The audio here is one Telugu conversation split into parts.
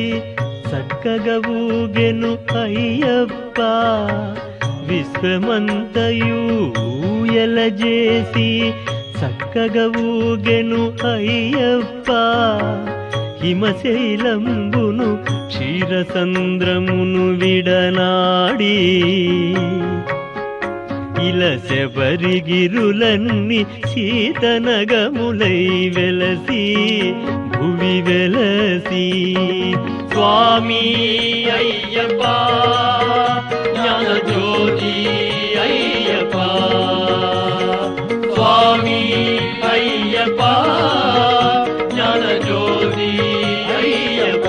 చక్కగా ఊగెను అయ్యప్ప. విశ్వమంతయు ఊయల చేసి చక్కగా ఊగెను అయ్యప్ప. హిమశైలంబును క్షీరసంద్రమును విడనాడి ఇలా శబరిగిరులన్నీ శీతనగములై వెలసి భువి వెలసి. స్వామి అయ్యప్ప జ్ఞానజ్యోతి అయ్యప్ప, స్వామి అయ్యప్ప జ్ఞానజ్యోతి అయ్యప్ప.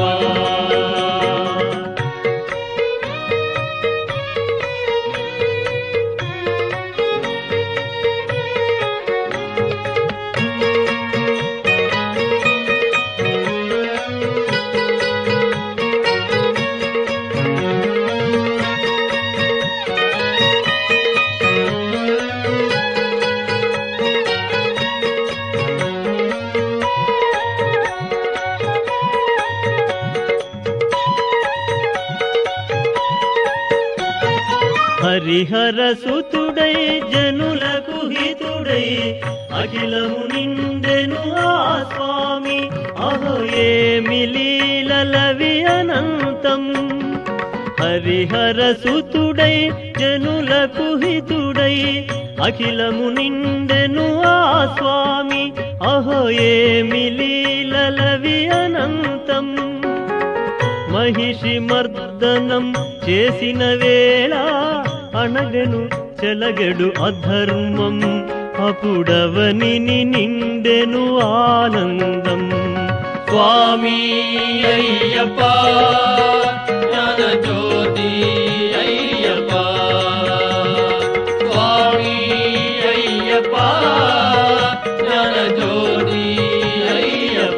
హరిహర సుతుడై జనులకు హితుడై అఖిలము నిండెను ఆ స్వామి. అహో ఏమి లీలలవి అనంతం. హరిహర సుతుడై జనులకు హితుడై అఖిలము నిండెను ఆ స్వామి. అహో ఏమి లీలలవి అనంతం. మహిషి మర్దనం చేసిన వేళ అణగను చెలగడు అధర్మం. అప్పుడవని నిండెను ఆనందం. స్వామి అయ్యప్ప జ్ఞానజ్యోతి అయ్యప్ప, స్వామి అయ్యప్ప జ్ఞానజ్యోతి అయ్యప్ప.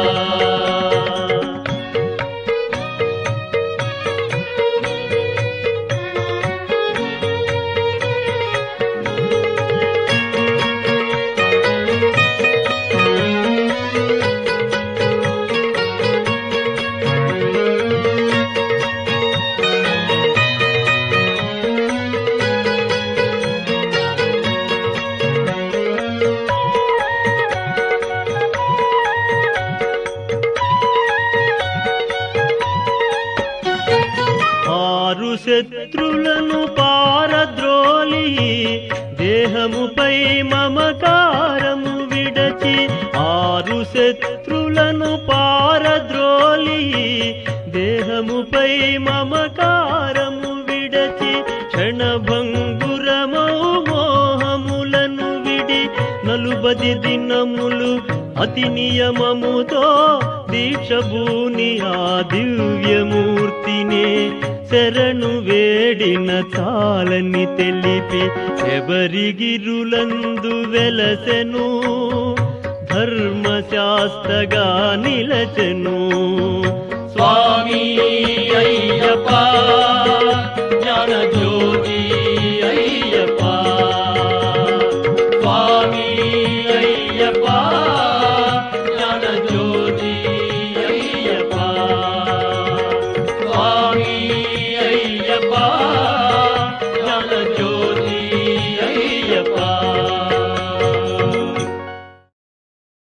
ఆరు శత్రులను పారద్రోలి దేహముపై మమకారము విడచి. ఆరు శత్రులను పారద్రోలి దేహముపై మమకారము విడచి. క్షణభంగురమౌ మోహములను విడి నలుబది దినములు అతి నియమముతో దీక్షభూని ఆ దివ్యమూర్తినే శరణు వేడిన చాలని తెలిపి శబరిగిరులందు వెలసెను. ధర్మశాస్త్రగా నిలచెను. స్వామి అయ్యప్ప